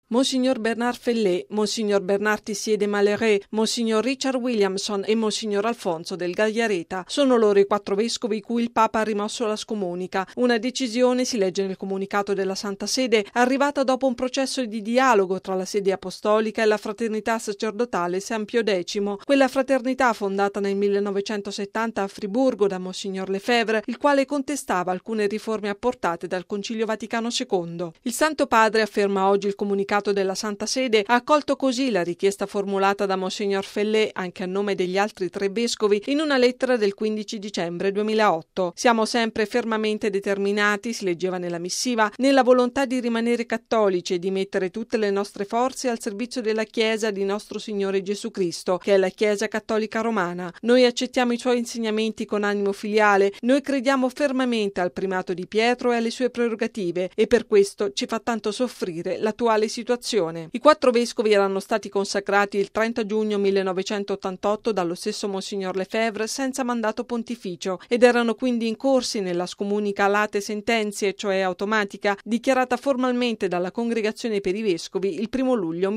Monsignor Bernard Fellé, Monsignor Bernard Tissier de Malheré, Monsignor Richard Williamson e Monsignor Alfonso del Gagliareta. Sono loro i 4 vescovi cui il Papa ha rimosso la scomunica. Una decisione, si legge nel comunicato della Santa Sede, arrivata dopo un processo di dialogo tra la sede apostolica e la fraternità sacerdotale San Pio X. Quella fraternità fondata nel 1970 a Friburgo da Monsignor Lefebvre, il quale contestava alcune riforme apportate dal Concilio Vaticano II. Il Santo Padre, afferma oggi il comunicato della Santa Sede, ha accolto così la richiesta formulata da Monsignor Fellé, anche a nome degli altri 3 vescovi, in una lettera del 15 dicembre 2008. Siamo sempre fermamente determinati, si leggeva nella missiva, nella volontà di rimanere cattolici e di mettere tutte le nostre forze al servizio della Chiesa di nostro Signore Gesù Cristo, che è la Chiesa Cattolica Romana. Noi accettiamo i suoi insegnamenti con animo filiale, noi crediamo fermamente al primato di Pietro e alle sue prerogative, e per questo ci fa tanto soffrire l'attuale situazione. I 4 vescovi erano stati consacrati il 30 giugno 1988 dallo stesso Monsignor Lefebvre senza mandato pontificio ed erano quindi incorsi nella scomunica late sentenze, cioè automatica, dichiarata formalmente dalla Congregazione per i Vescovi il 1 luglio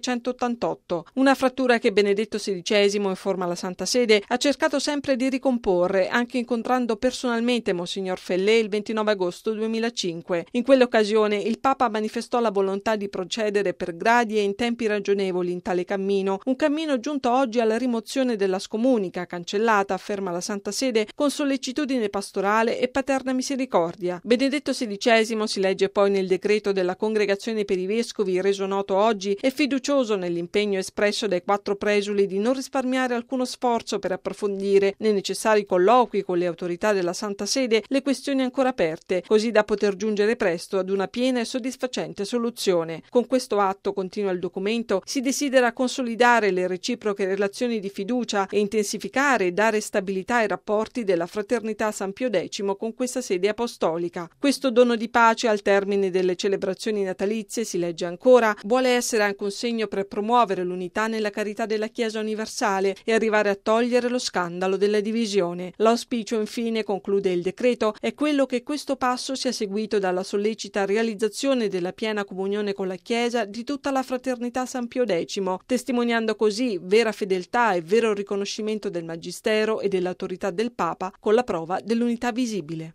1988. Una frattura che Benedetto XVI, informa la Santa Sede, ha cercato sempre di ricomporre, anche incontrando personalmente Monsignor Fellé il 29 agosto 2005. In quell'occasione il Papa manifestò la volontà di procedere per gradi e in tempi ragionevoli in tale cammino, un cammino giunto oggi alla rimozione della scomunica, cancellata, afferma la Santa Sede, con sollecitudine pastorale e paterna misericordia. Benedetto XVI, si legge poi nel decreto della Congregazione per i Vescovi reso noto oggi, è fiducioso nell'impegno espresso dai 4 presuli di non risparmiare alcuno sforzo per approfondire, nei necessari colloqui con le autorità della Santa Sede, le questioni ancora aperte, così da poter giungere presto ad una piena e soddisfacente soluzione. Con questo atto, continua il documento, si desidera consolidare le reciproche relazioni di fiducia e intensificare e dare stabilità ai rapporti della Fraternità San Pio X con questa sede apostolica. Questo dono di pace al termine delle celebrazioni natalizie, si legge ancora, vuole essere anche un segno per promuovere l'unità nella carità della Chiesa universale e arrivare a togliere lo scandalo della divisione. L'auspicio, infine, conclude il decreto, è quello che questo passo sia seguito dalla sollecita realizzazione della piena comunione con la Chiesa di tutta la Fraternità San Pio X, testimoniando così vera fedeltà e vero riconoscimento del Magistero e dell'autorità del Papa con la prova dell'unità visibile.